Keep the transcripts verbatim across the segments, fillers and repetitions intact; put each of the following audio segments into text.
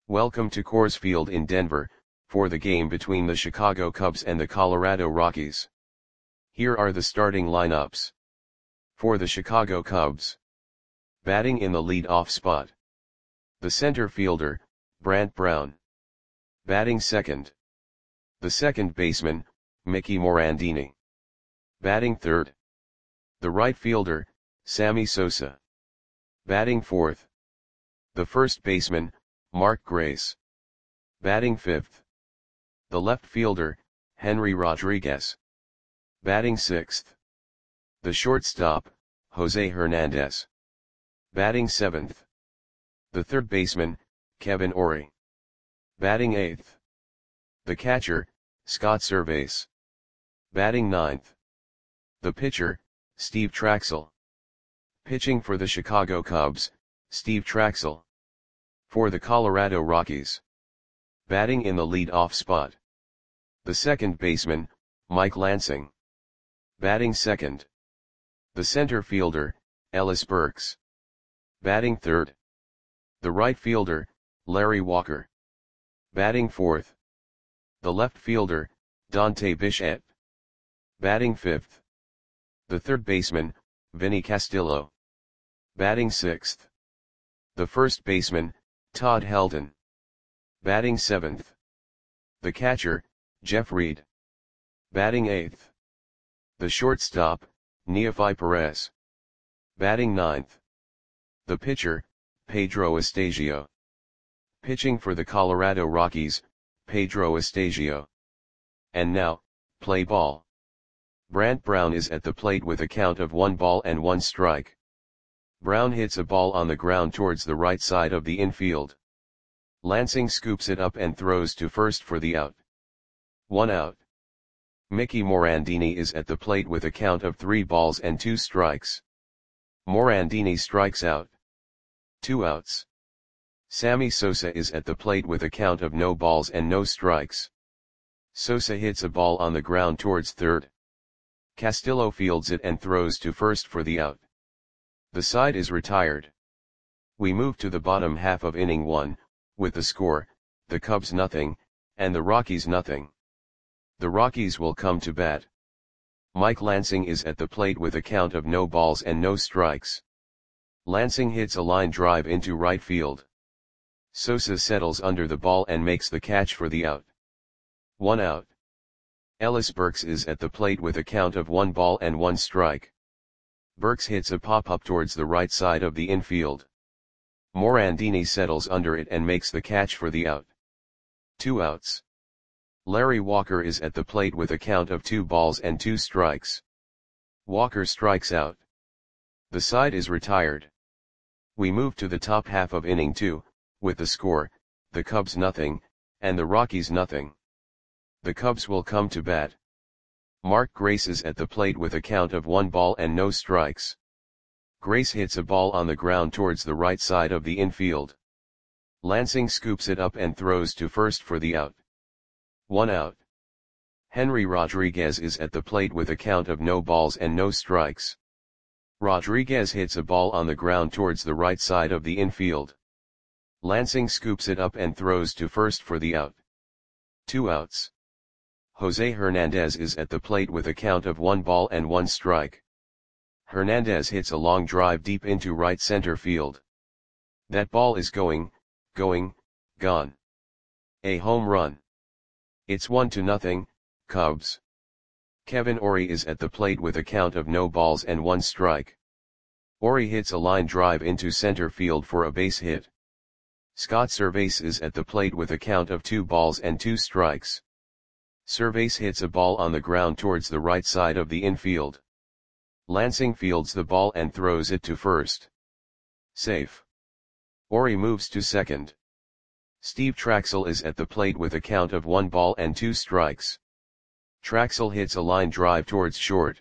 Welcome to Coors Field in Denver, for the game between the Chicago Cubs and the Colorado Rockies. Here are the starting lineups. For the Chicago Cubs. Batting in the lead-off spot. The center fielder, Brant Brown. Batting second. The second baseman, Mickey Morandini. Batting third. The right fielder, Sammy Sosa. Batting fourth. The first baseman, Mark Grace. Batting fifth. The left fielder, Henry Rodriguez. Batting sixth. The shortstop, Jose Hernandez. Batting seventh. The third baseman, Kevin Orie. Batting eighth. The catcher, Scott Servais. Batting ninth. The pitcher, Steve Trachsel. Pitching for the Chicago Cubs, Steve Trachsel. For the Colorado Rockies. Batting in the lead-off spot. The second baseman, Mike Lansing. Batting second. The center fielder, Ellis Burks. Batting third. The right fielder, Larry Walker. Batting fourth. The left fielder, Dante Bichette. Batting fifth. The third baseman, Vinny Castillo. Batting sixth. The first baseman, Todd Helton. Batting seventh. The catcher, Jeff Reed. Batting eighth. The shortstop, Neofi Perez. Batting ninth. The pitcher, Pedro Estasio. Pitching for the Colorado Rockies, Pedro Estasio. And now, play ball. Brant Brown is at the plate with a count of one ball and one strike. Brown hits a ball on the ground towards the right side of the infield. Lansing scoops it up and throws to first for the out. One out. Mickey Morandini is at the plate with a count of three balls and two strikes. Morandini strikes out. Two outs. Sammy Sosa is at the plate with a count of no balls and no strikes. Sosa hits a ball on the ground towards third. Castillo fields it and throws to first for the out. The side is retired. We move to the bottom half of inning one, with the score, the Cubs nothing, and the Rockies nothing. The Rockies will come to bat. Mike Lansing is at the plate with a count of no balls and no strikes. Lansing hits a line drive into right field. Sosa settles under the ball and makes the catch for the out. One out. Ellis Burks is at the plate with a count of one ball and one strike. Burks hits a pop-up towards the right side of the infield. Morandini settles under it and makes the catch for the out. Two outs. Larry Walker is at the plate with a count of two balls and two strikes. Walker strikes out. The side is retired. We move to the top half of inning two, with the score, the Cubs nothing, and the Rockies nothing. The Cubs will come to bat. Mark Grace is at the plate with a count of one ball and no strikes. Grace hits a ball on the ground towards the right side of the infield. Lansing scoops it up and throws to first for the out. One out. Henry Rodriguez is at the plate with a count of no balls and no strikes. Rodriguez hits a ball on the ground towards the right side of the infield. Lansing scoops it up and throws to first for the out. Two outs. Jose Hernandez is at the plate with a count of one ball and one strike. Hernandez hits a long drive deep into right center field. That ball is going, going, gone. A home run. It's one to nothing, Cubs. Kevin Orie is at the plate with a count of no balls and one strike. Orie hits a line drive into center field for a base hit. Scott Servais is at the plate with a count of two balls and two strikes. Servais hits a ball on the ground towards the right side of the infield. Lansing fields the ball and throws it to first. Safe. Orie moves to second. Steve Trachsel is at the plate with a count of one ball and two strikes. Trachsel hits a line drive towards short.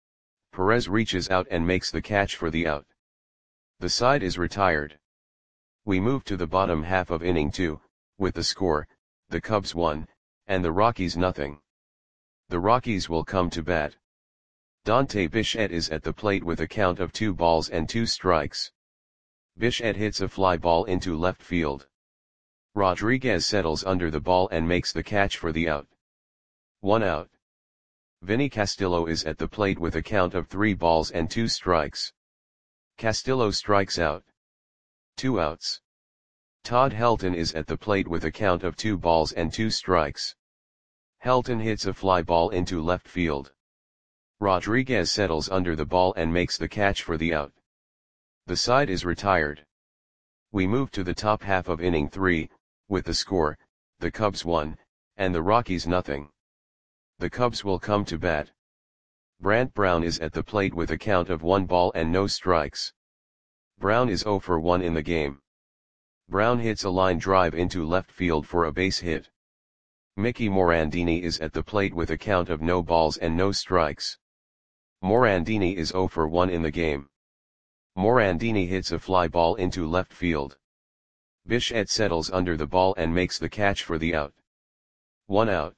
Perez reaches out and makes the catch for the out. The side is retired. We move to the bottom half of inning two, with the score, the Cubs one, and the Rockies nothing. The Rockies will come to bat. Dante Bichette is at the plate with a count of two balls and two strikes. Bichette hits a fly ball into left field. Rodriguez settles under the ball and makes the catch for the out. One out. Vinny Castillo is at the plate with a count of three balls and two strikes. Castillo strikes out. Two outs. Todd Helton is at the plate with a count of two balls and two strikes. Helton hits a fly ball into left field. Rodriguez settles under the ball and makes the catch for the out. The side is retired. We move to the top half of inning three, with the score, the Cubs one, and the Rockies nothing. The Cubs will come to bat. Brant Brown is at the plate with a count of one ball and no strikes. Brown is zero for one in the game. Brown hits a line drive into left field for a base hit. Mickey Morandini is at the plate with a count of no balls and no strikes. Morandini is zero for one in the game. Morandini hits a fly ball into left field. Bichette settles under the ball and makes the catch for the out. One out.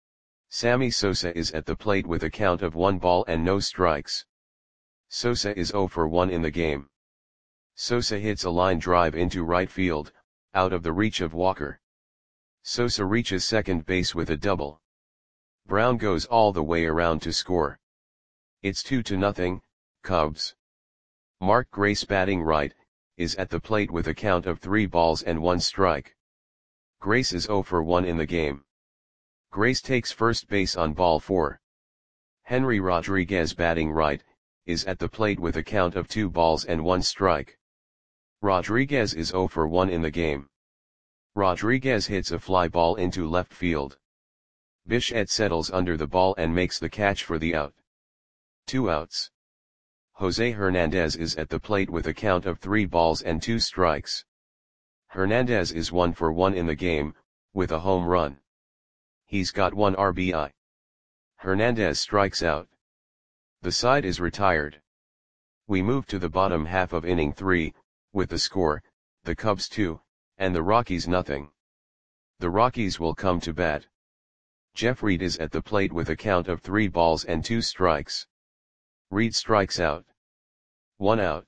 Sammy Sosa is at the plate with a count of one ball and no strikes. Sosa is zero for one in the game. Sosa hits a line drive into right field, out of the reach of Walker. Sosa reaches second base with a double. Brown goes all the way around to score. It's two to nothing, Cubs. Mark Grace, batting right, is at the plate with a count of three balls and one strike. Grace is zero for one in the game. Grace takes first base on ball four. Henry Rodriguez, batting right, is at the plate with a count of two balls and one strike. Rodriguez is zero for one in the game. Rodriguez hits a fly ball into left field. Bichette settles under the ball and makes the catch for the out. Two outs. Jose Hernandez is at the plate with a count of three balls and two strikes. Hernandez is one for one in the game, with a home run. He's got one R B I. Hernandez strikes out. The side is retired. We move to the bottom half of inning three, with the score, the Cubs two, and the Rockies nothing. The Rockies will come to bat. Jeff Reed is at the plate with a count of three balls and two strikes. Reed strikes out. One out.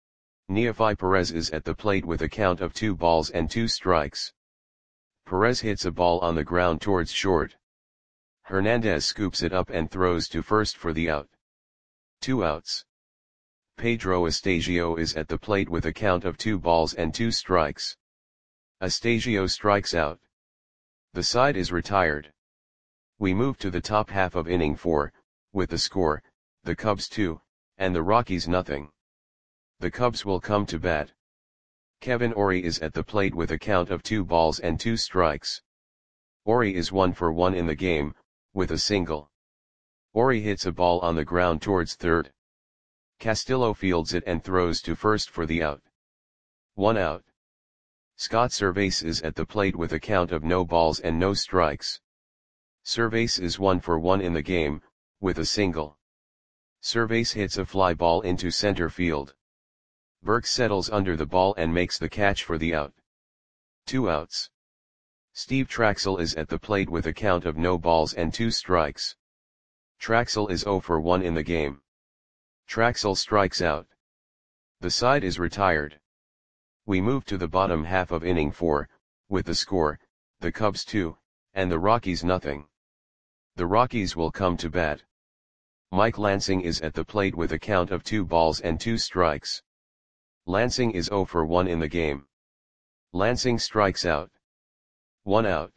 Neofi Perez is at the plate with a count of two balls and two strikes. Perez hits a ball on the ground towards short. Hernandez scoops it up and throws to first for the out. Two outs. Pedro Astasio is at the plate with a count of two balls and two strikes. Astasio strikes out. The side is retired. We move to the top half of inning four, with the score, the Cubs two, and the Rockies nothing. The Cubs will come to bat. Kevin Orie is at the plate with a count of two balls and two strikes. Orie is one for one in the game, with a single. Orie hits a ball on the ground towards third. Castillo fields it and throws to first for the out. One out. Scott Servais is at the plate with a count of no balls and no strikes. Servais is one for one in the game, with a single. Servais hits a fly ball into center field. Burke settles under the ball and makes the catch for the out. Two outs. Steve Traxel is at the plate with a count of no balls and two strikes. Traxel is zero for one in the game. Traxel strikes out. The side is retired. We move to the bottom half of inning four, with the score, the Cubs two, and the Rockies nothing. The Rockies will come to bat. Mike Lansing is at the plate with a count of two balls and two strikes. Lansing is zero for one in the game. Lansing strikes out. One out.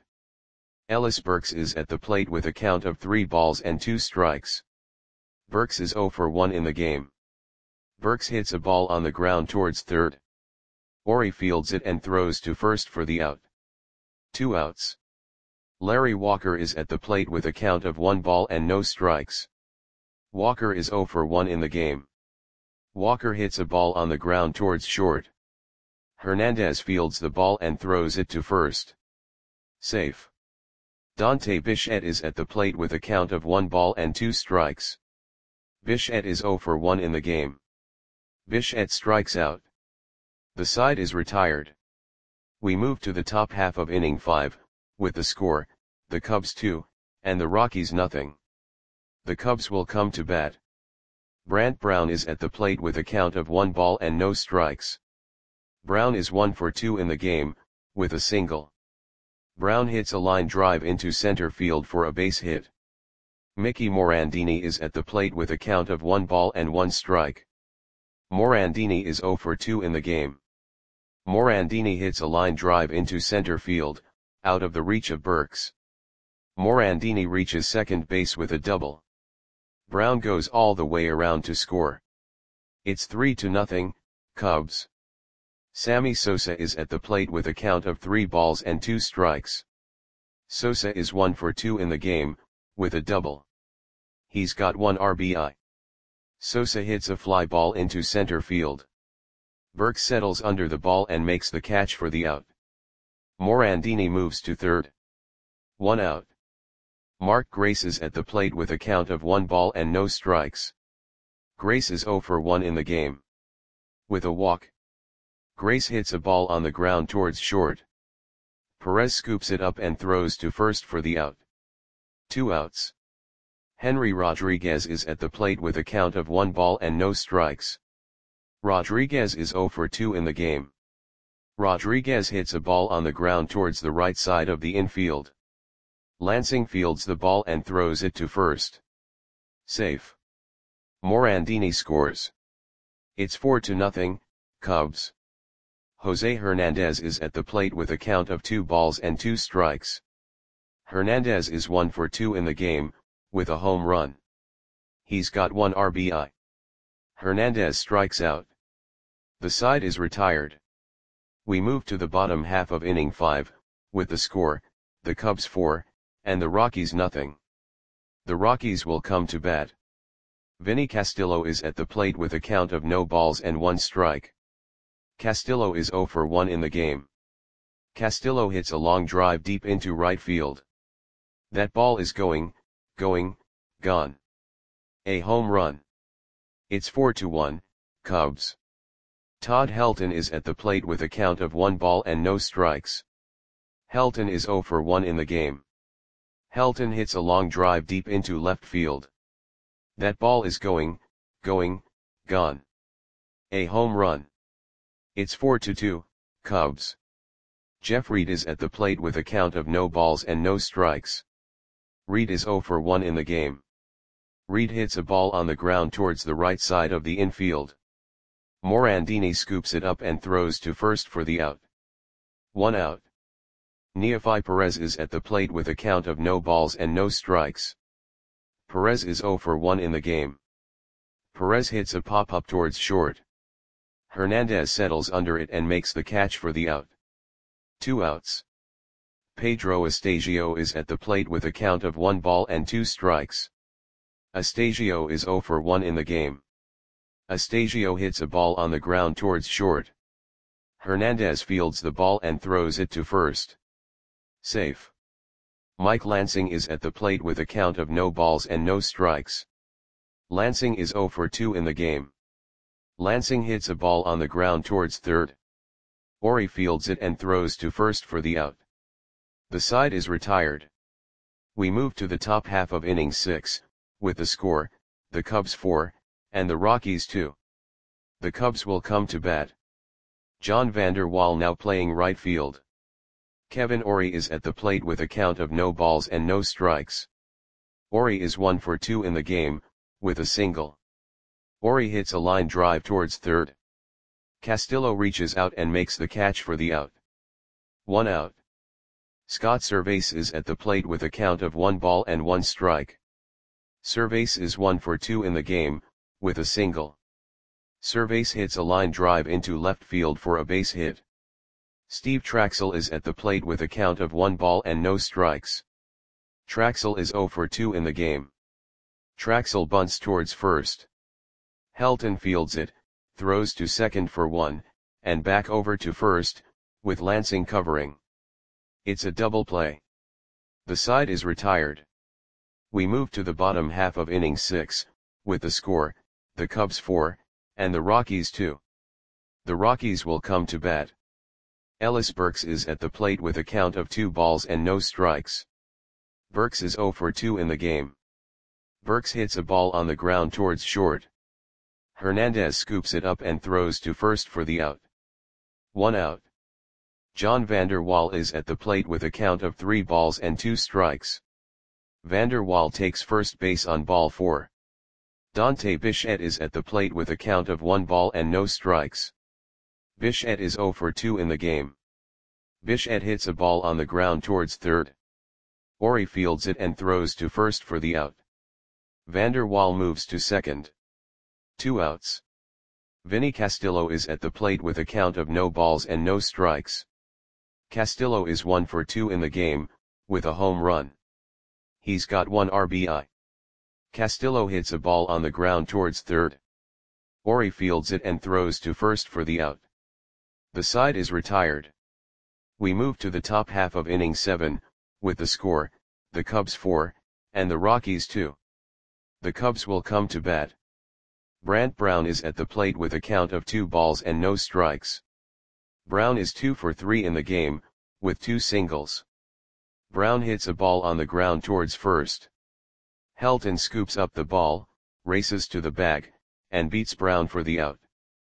Ellis Burks is at the plate with a count of three balls and two strikes. Burks is zero for one in the game. Burks hits a ball on the ground towards third. Orie fields it and throws to first for the out. Two outs. Larry Walker is at the plate with a count of one ball and no strikes. Walker is zero for one in the game. Walker hits a ball on the ground towards short. Hernandez fields the ball and throws it to first. Safe. Dante Bichette is at the plate with a count of one ball and two strikes. Bichette is zero for one in the game. Bichette strikes out. The side is retired. We move to the top half of inning five, with the score, the Cubs two, and the Rockies nothing. The Cubs will come to bat. Brant Brown is at the plate with a count of one ball and no strikes. Brown is one for two in the game, with a single. Brown hits a line drive into center field for a base hit. Mickey Morandini is at the plate with a count of one ball and one strike. Morandini is zero for two in the game. Morandini hits a line drive into center field, out of the reach of Burks. Morandini reaches second base with a double. Brown goes all the way around to score. It's three to nothing, Cubs. Sammy Sosa is at the plate with a count of three balls and two strikes. Sosa is one for two in the game, with a double. He's got one R B I. Sosa hits a fly ball into center field. Burks settles under the ball and makes the catch for the out. Morandini moves to third. One out. Mark Grace is at the plate with a count of one ball and no strikes. Grace is zero for one in the game. With a walk. Grace hits a ball on the ground towards short. Perez scoops it up and throws to first for the out. Two outs. Henry Rodriguez is at the plate with a count of one ball and no strikes. Rodriguez is zero for two in the game. Rodriguez hits a ball on the ground towards the right side of the infield. Lansing fields the ball and throws it to first. Safe. Morandini scores. It's four to nothing, Cubs. Jose Hernandez is at the plate with a count of two balls and two strikes. Hernandez is one for two in the game, with a home run. He's got one R B I. Hernandez strikes out. The side is retired. We move to the bottom half of inning five, with the score, the Cubs four, and the Rockies nothing. The Rockies will come to bat. Vinny Castillo is at the plate with a count of no balls and one strike. Castillo is zero for one in the game. Castillo hits a long drive deep into right field. That ball is going, going, gone. A home run. It's four to one, Cubs. Todd Helton is at the plate with a count of one ball and no strikes. Helton is zero for one in the game. Helton hits a long drive deep into left field. That ball is going, going, gone. A home run. It's four to two, Cubs. Jeff Reed is at the plate with a count of no balls and no strikes. Reed is zero for one in the game. Reed hits a ball on the ground towards the right side of the infield. Morandini scoops it up and throws to first for the out. One out. Neofi Perez is at the plate with a count of no balls and no strikes. Perez is zero for one in the game. Perez hits a pop-up towards short. Hernandez settles under it and makes the catch for the out. Two outs. Pedro Astasio is at the plate with a count of one ball and two strikes. Astasio is zero for one in the game. Astasio hits a ball on the ground towards short. Hernandez fields the ball and throws it to first. Safe. Mike Lansing is at the plate with a count of no balls and no strikes. Lansing is zero for two in the game. Lansing hits a ball on the ground towards third. Ori fields it and throws to first for the out. The side is retired. We move to the top half of inning six, with the score, the Cubs four, and the Rockies two. The Cubs will come to bat. John Vander Wal now playing right field. Kevin Ori is at the plate with a count of no balls and no strikes. Ori is one for two in the game, with a single. Ori hits a line drive towards third. Castillo reaches out and makes the catch for the out. One out. Scott Servais is at the plate with a count of one ball and one strike. Servais is one for two in the game, with a single. Servais hits a line drive into left field for a base hit. Steve Traxel is at the plate with a count of one ball and no strikes. Traxel is zero for two in the game. Traxel bunts towards first. Helton fields it, throws to second for one, and back over to first, with Lansing covering. It's a double play. The side is retired. We move to the bottom half of inning six, with the score, the Cubs four, and the Rockies two. The Rockies will come to bat. Ellis Burks is at the plate with a count of two balls and no strikes. Burks is zero for two in the game. Burks hits a ball on the ground towards short. Hernandez scoops it up and throws to first for the out. One out. John Vander Wal is at the plate with a count of three balls and two strikes. Vander Wal takes first base on ball four. Dante Bichette is at the plate with a count of one ball and no strikes. Bichette is zero for two in the game. Bichette hits a ball on the ground towards third. Ori fields it and throws to first for the out. Vander Wal moves to second. Two outs. Vinny Castillo is at the plate with a count of no balls and no strikes. Castillo is one for two in the game, with a home run. He's got one R B I. Castillo hits a ball on the ground towards third. Ori fields it and throws to first for the out. The side is retired. We move to the top half of inning seven, with the score, the Cubs four, and the Rockies two. The Cubs will come to bat. Brant Brown is at the plate with a count of two balls and no strikes. Brown is two for three in the game, with two singles. Brown hits a ball on the ground towards first. Helton scoops up the ball, races to the bag, and beats Brown for the out.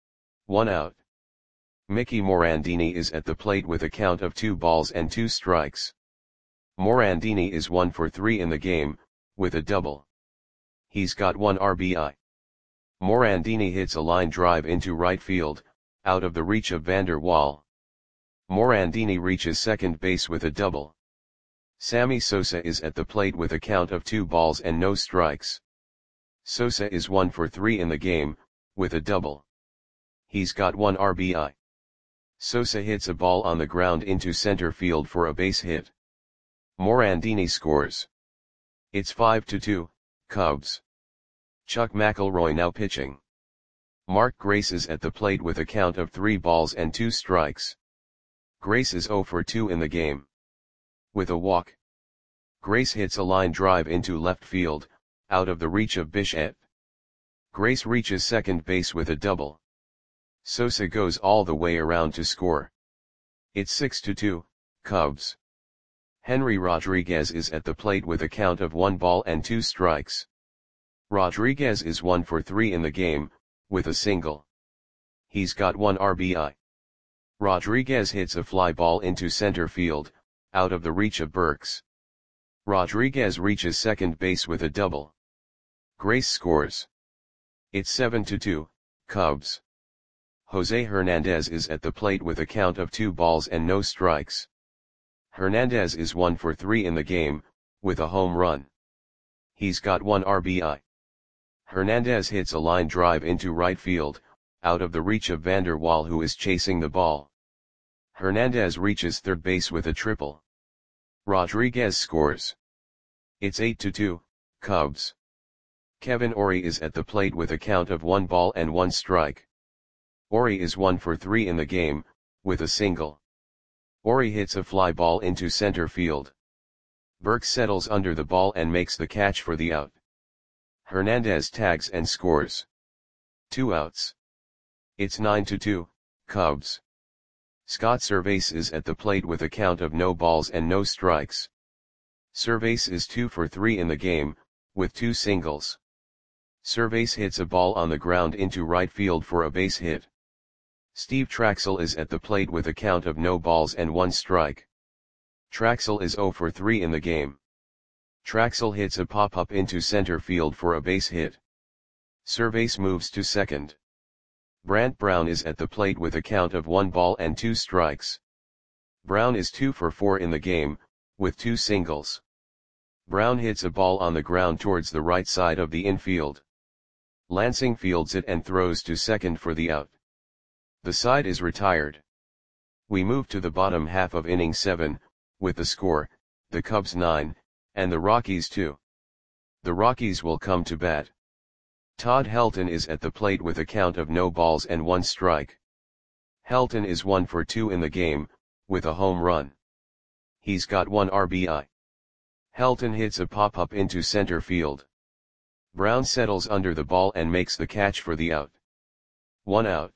One out. Mickey Morandini is at the plate with a count of two balls and two strikes. Morandini is one for three in the game, with a double. He's got one R B I. Morandini hits a line drive into right field, out of the reach of Vander Wal. Morandini reaches second base with a double. Sammy Sosa is at the plate with a count of two balls and no strikes. Sosa is one for three in the game, with a double. He's got one R B I. Sosa hits a ball on the ground into center field for a base hit. Morandini scores. It's five to two, Cubs. Chuck McElroy now pitching. Mark Grace is at the plate with a count of three balls and two strikes. Grace is zero for two in the game. With a walk. Grace hits a line drive into left field, out of the reach of Bichette. Grace reaches second base with a double. Sosa goes all the way around to score. It's six to two, Cubs. Henry Rodriguez is at the plate with a count of one ball and two strikes. Rodriguez is one for three in the game, with a single. He's got one R B I. Rodriguez hits a fly ball into center field, out of the reach of Burks. Rodriguez reaches second base with a double. Grace scores. It's seven to two, Cubs. Jose Hernandez is at the plate with a count of two balls and no strikes. Hernandez is one for three in the game, with a home run. He's got one R B I. Hernandez hits a line drive into right field, out of the reach of Vander Wal, who is chasing the ball. Hernandez reaches third base with a triple. Rodriguez scores. It's eight to two, Cubs. Kevin Ori is at the plate with a count of one ball and one strike. Ori is one for three in the game, with a single. Ori hits a fly ball into center field. Burks settles under the ball and makes the catch for the out. Hernandez tags and scores. Two outs. It's nine to two, Cubs. Scott Servais is at the plate with a count of no balls and no strikes. Servais is two for three in the game, with two singles. Servais hits a ball on the ground into right field for a base hit. Steve Traxel is at the plate with a count of no balls and one strike. Traxel is zero for three in the game. Traxel hits a pop-up into center field for a base hit. Servais moves to second. Brant Brown is at the plate with a count of one ball and two strikes. Brown is two for four in the game, with two singles. Brown hits a ball on the ground towards the right side of the infield. Lansing fields it and throws to second for the out. The side is retired. We move to the bottom half of inning seven, with the score, the Cubs nine, and the Rockies two. The Rockies will come to bat. Todd Helton is at the plate with a count of no balls and one strike. Helton is one for two in the game, with a home run. He's got one R B I. Helton hits a pop-up into center field. Brown settles under the ball and makes the catch for the out. One out.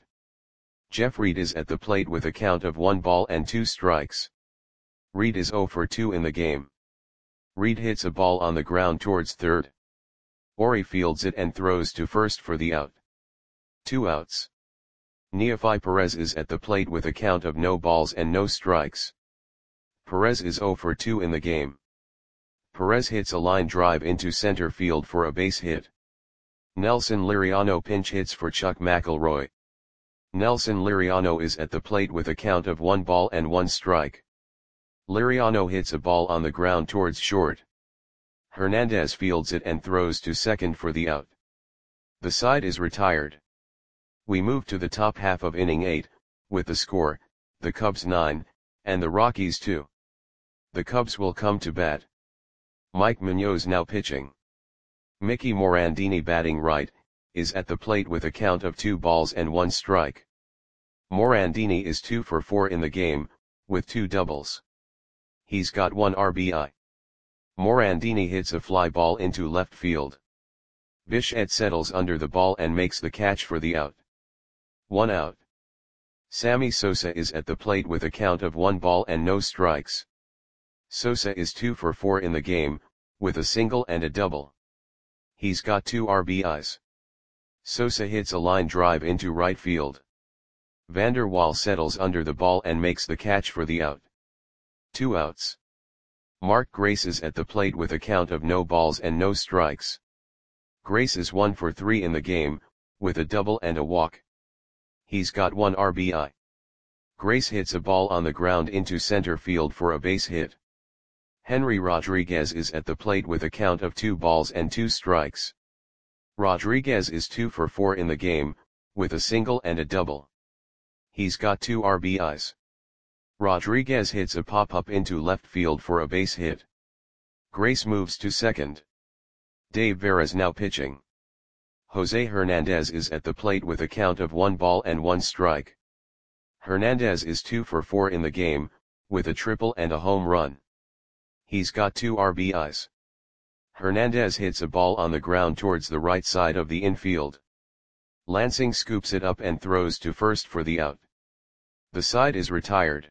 Jeff Reed is at the plate with a count of one ball and two strikes. Reed is zero for two in the game. Reed hits a ball on the ground towards third. Ori fields it and throws to first for the out. Two outs. Neofi Perez is at the plate with a count of no balls and no strikes. Perez is zero for two in the game. Perez hits a line drive into center field for a base hit. Nelson Liriano pinch hits for Chuck McElroy. Nelson Liriano is at the plate with a count of one ball and one strike. Liriano hits a ball on the ground towards short. Hernandez fields it and throws to second for the out. The side is retired. We move to the top half of inning eight, with the score, the Cubs nine, and the Rockies two. The Cubs will come to bat. Mike Munoz now pitching. Mickey Morandini batting right, is at the plate with a count of two balls and one strike. Morandini is two for four in the game, with two doubles. He's got one R B I. Morandini hits a fly ball into left field. Bichette settles under the ball and makes the catch for the out. One out. Sammy Sosa is at the plate with a count of one ball and no strikes. Sosa is two for four in the game, with a single and a double. He's got two R B Is. Sosa hits a line drive into right field. Vander Waal settles under the ball and makes the catch for the out. Two outs. Mark Grace is at the plate with a count of no balls and no strikes. Grace is one for three in the game, with a double and a walk. He's got one R B I. Grace hits a ball on the ground into center field for a base hit. Henry Rodriguez is at the plate with a count of two balls and two strikes. Rodriguez is two for four in the game, with a single and a double. He's got two R B Is. Rodriguez hits a pop-up into left field for a base hit. Grace moves to second. Dave Veras now pitching. Jose Hernandez is at the plate with a count of one ball and one strike. Hernandez is two for four in the game, with a triple and a home run. He's got two R B Is. Hernandez hits a ball on the ground towards the right side of the infield. Lansing scoops it up and throws to first for the out. The side is retired.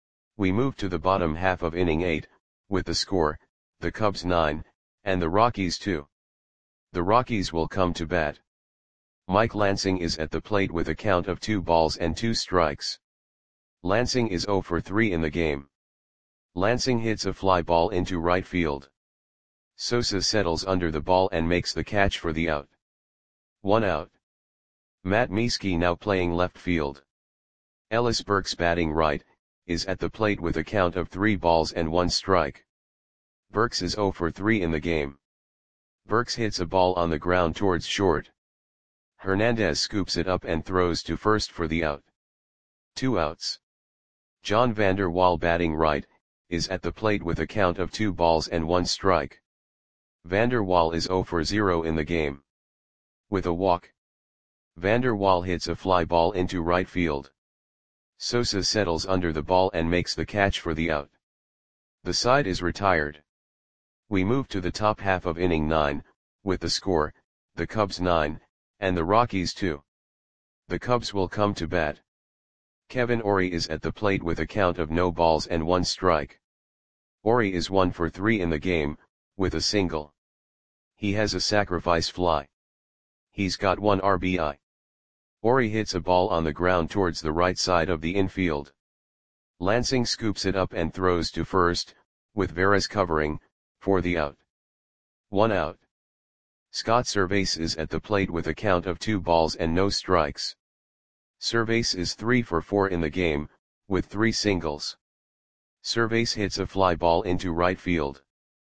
We move to the bottom half of inning eight, with the score, the Cubs nine, and the Rockies two. The Rockies will come to bat. Mike Lansing is at the plate with a count of two balls and two strikes. Lansing is zero for three in the game. Lansing hits a fly ball into right field. Sosa settles under the ball and makes the catch for the out. One out. Matt Mieske now playing left field. Ellis Burks batting right, is at the plate with a count of three balls and one strike. Burks is zero for three in the game. Burks hits a ball on the ground towards short. Hernandez scoops it up and throws to first for the out. Two outs. John Vander Waal batting right, is at the plate with a count of two balls and one strike. Vander Waal is zero for zero in the game. With a walk. Vander Waal hits a fly ball into right field. Sosa settles under the ball and makes the catch for the out. The side is retired. We move to the top half of inning nine, with the score, the Cubs nine, and the Rockies two. The Cubs will come to bat. Kevin Orie is at the plate with a count of no balls and one strike. Orie is one for three in the game, with a single. He has a sacrifice fly. He's got one R B I. Orie hits a ball on the ground towards the right side of the infield. Lansing scoops it up and throws to first, with Veras covering, for the out. One out. Scott Servais is at the plate with a count of two balls and no strikes. Servais is three for four in the game, with three singles. Servais hits a fly ball into right field.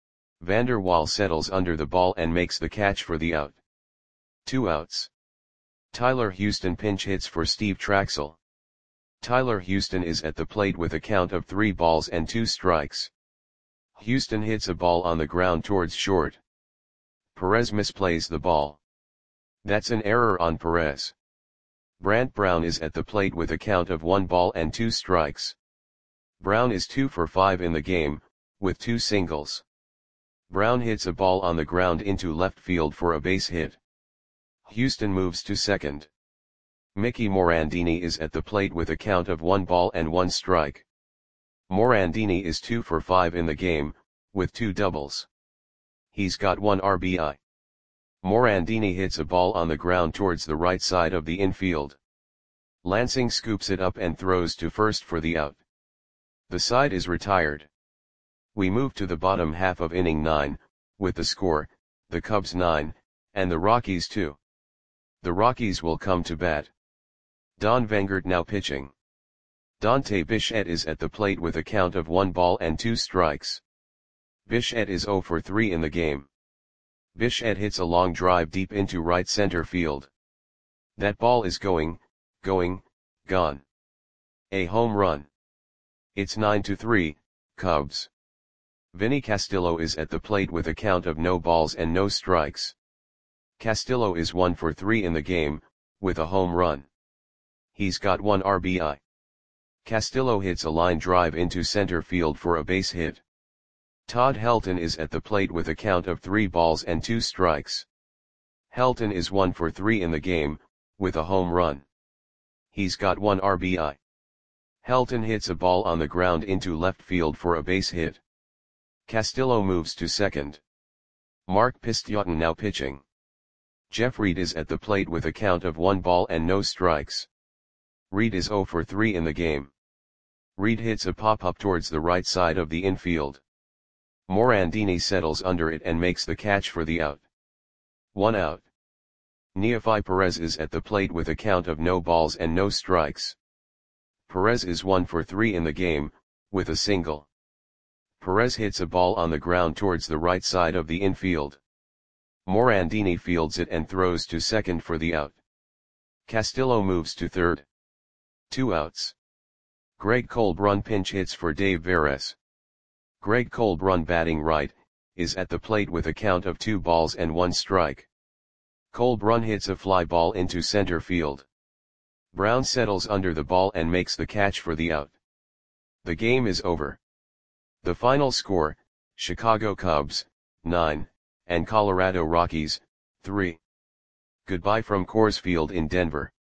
Vander Waal settles under the ball and makes the catch for the out. Two outs. Tyler Houston pinch hits for Steve Traxel. Tyler Houston is at the plate with a count of three balls and two strikes. Houston hits a ball on the ground towards short. Perez misplays the ball. That's an error on Perez. Brant Brown is at the plate with a count of one ball and two strikes. Brown is two for five in the game, with two singles. Brown hits a ball on the ground into left field for a base hit. Houston moves to second. Mickey Morandini is at the plate with a count of one ball and one strike. Morandini is two for five in the game, with two doubles. He's got one R B I. Morandini hits a ball on the ground towards the right side of the infield. Lansing scoops it up and throws to first for the out. The side is retired. We move to the bottom half of inning nine, with the score, the Cubs nine, and the Rockies two. The Rockies will come to bat. Don Vangert now pitching. Dante Bichette is at the plate with a count of one ball and two strikes. Bichette is oh for three in the game. Bichette hits a long drive deep into right center field. That ball is going, going, gone. A home run. It's nine to three, Cubs. Vinny Castillo is at the plate with a count of no balls and no strikes. Castillo is one for three in the game, with a home run. He's got one R B I. Castillo hits a line drive into center field for a base hit. Todd Helton is at the plate with a count of three balls and two strikes. Helton is one for three in the game, with a home run. He's got one R B I. Helton hits a ball on the ground into left field for a base hit. Castillo moves to second. Mark Pisciotin now pitching. Jeff Reed is at the plate with a count of one ball and no strikes. Reed is oh for three in the game. Reed hits a pop-up towards the right side of the infield. Morandini settles under it and makes the catch for the out. One out. Neofi Perez is at the plate with a count of no balls and no strikes. Perez is one for three in the game, with a single. Perez hits a ball on the ground towards the right side of the infield. Morandini fields it and throws to second for the out. Castillo moves to third. Two outs. Greg Colbrun pinch hits for Dave Veres. Greg Colbrun, batting right, is at the plate with a count of two balls and one strike. Colbrun hits a fly ball into center field. Brown settles under the ball and makes the catch for the out. The game is over. The final score, Chicago Cubs, nine, and Colorado Rockies, three. Goodbye from Coors Field in Denver.